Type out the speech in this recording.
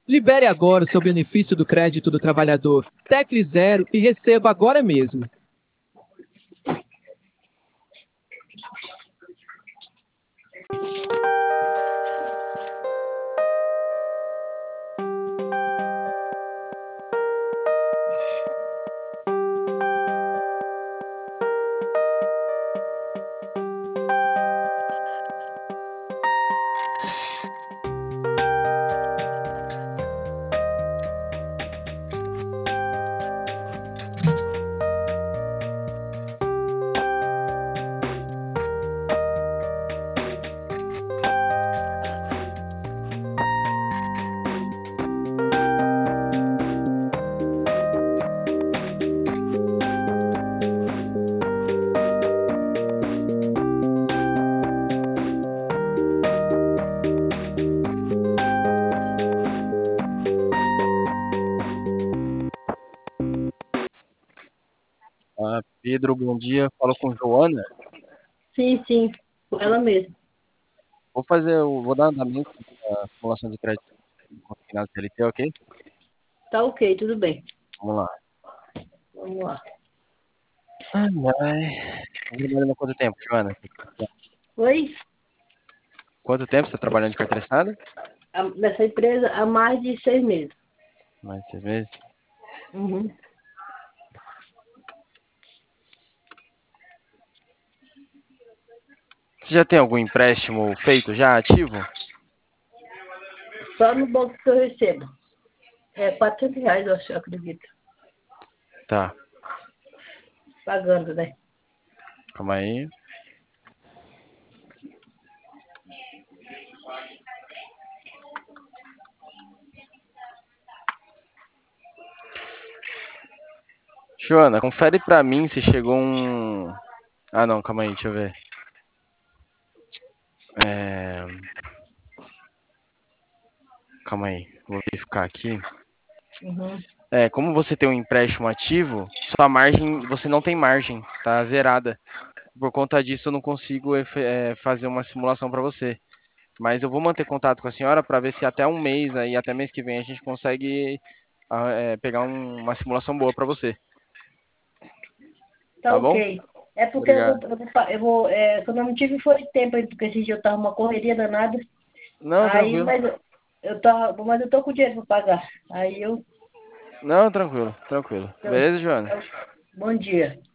Libere agora o seu benefício do crédito do trabalhador. Tecle 0 e receba agora mesmo. Pedro, bom dia. Falo com Joana. Sim, com ela mesmo. Vou dar andamento na simulação de crédito consignado CLT, ok? Tá ok, tudo bem. Vamos lá. Vamos lá. Ai, ai. Tá trabalhando há quanto tempo, Joana? Oi? Quanto tempo você está trabalhando de carteira assinada? Nessa empresa há mais de 6 meses. Mais de 6 meses. Uhum. Você já tem algum empréstimo feito já, ativo? Só no banco que eu recebo. É R$ 400, eu acredito. Tá, Pagando, né? calma aí. Joana, confere pra mim se chegou um... Ah, não, calma aí, deixa eu ver. É... Calma aí, vou verificar aqui. Uhum. Como você tem um empréstimo ativo, sua margem, você não tem margem, tá zerada. Por conta disso, eu não consigo fazer uma simulação para você. Mas eu vou manter contato com a senhora para ver se até um mês, aí, até mês que vem, a gente consegue pegar uma simulação boa para você. Tá Tá bom? ok. É porque Obrigado. quando eu não tive foi tempo, aí, porque esse dia eu tava uma correria danada. Não, Aí, tranquilo. mas eu tô com dinheiro pra pagar. Aí Não, tranquilo, tranquilo. Beleza, Joana? bom dia.